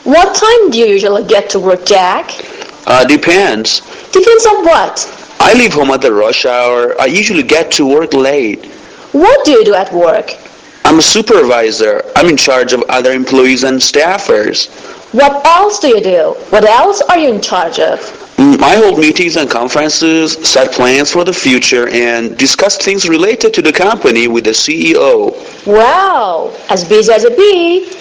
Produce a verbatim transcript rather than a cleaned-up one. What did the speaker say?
What time do you usually get to work, Jack? Uh, depends. Depends on what? I leave home at the rush hour. I usually get to work late. What do you do at work? I'm a supervisor. I'm in charge of other employees and staffers. What else do you do? What else are you in charge of? Mm, I hold meetings and conferences, set plans for the future, and discuss things related to the company with the C E O. Wow, as busy as a bee.